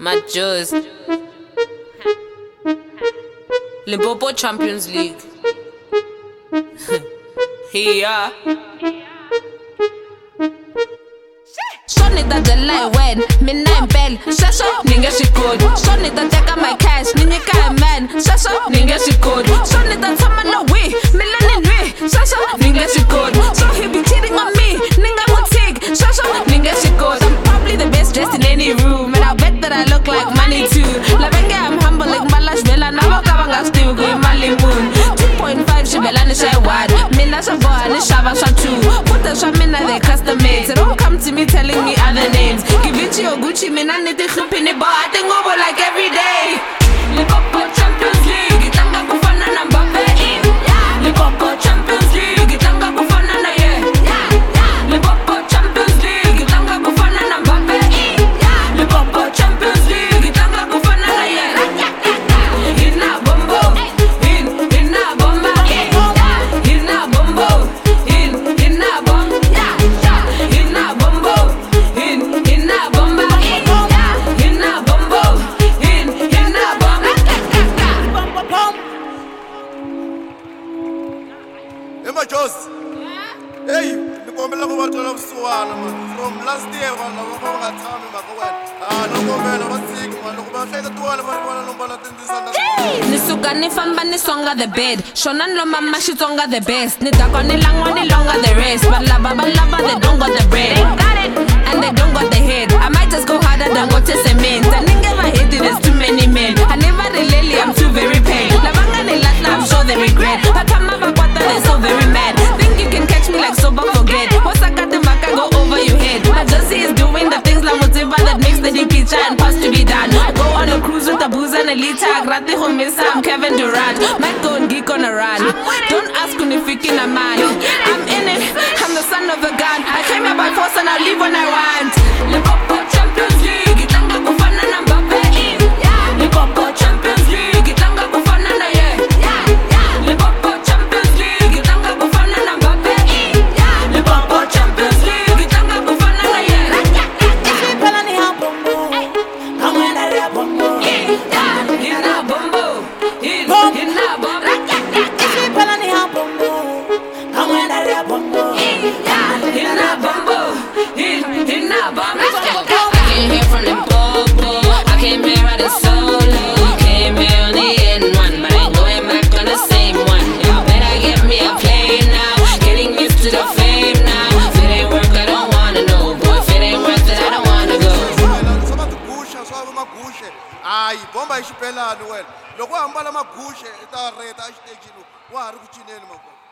My Joes. Limpopo Champions League. Here. Shoni that the light when mina impel shasho ninge shikod shoni that take my cash ninge ka man shasho ninge shikod shoni that tama no way milani nwe shasho ninge shikod so he be cheating on me ninga mutig shasho ninge shikod I'm probably the best dressed in any room and I bet that I look like money too Lavenge I'm humble like Malash Vela Nava Kavanga still go Mali Moon 2.5 Shibela ni shy wad mina shava ni shava shatu put the shamina they custom made don't come to me telling me other names. Give it to your Gucci, man, I need to flip in it, but I think over like every day. Limpopo Champions League, itanga kufana na Mbappe. Limpopo Champions League, itanga kufana na ye. Limpopo Champions League, itanga kufana na Mbappe. Limpopo Champions League, itanga kufana na ye. Ina bombo, ina bomba, ina bombo, ina bomba. My Joes, hey, the woman of what of Suana from last year when I was at time in my no woman of a sick one, no one said to one of one Nisuka ni famba ni songa the bed Shonan lo mama she tonga the best Nitako ni lango ni longa the rest But lava they don't got the bread Got it, and they don't got the head I might just go harder than go to cement I never hate it, there's too many men I never relate, I'm too very paid Lavanga ni latna, I'm sure they regret But I'm never they're so very mad Think you can catch me like sober forget Once I got the back I go over your head My Josie is doing the things like whatever that makes the deep picture and pass to be done I go on a cruise with a booze and a lita Grate humisa, I'm Kevin Durant Might go and geek on a run Don't ask me if you can a man I'm in it, I'm the son of a gun I came here by force and I'll leave when I want Limpopo Champions League, itanga kufana na Mbappe Limpopo Champions League, itanga kufana na ye Limpopo Champions League, itanga kufana na Mbappe Limpopo Champions League, itanga kufana na ye Isipela ni habombo Kamwena ya bombo Hina bombo Hina bombo Isipela ni habombo Kamwena ya bombo Hina bombo Hina bombo I came here from Limpopo I came here riding solo Came here on the N1 But I ain't going back on the same one Y'all better get me a plane now Getting used to the fame now If it ain't work I don't wanna know Boy if it ain't worth it I don't wanna go Ay, bomba ishipelani wena. Loko hambala magushe ita reta stage wa ri ku cineni mako.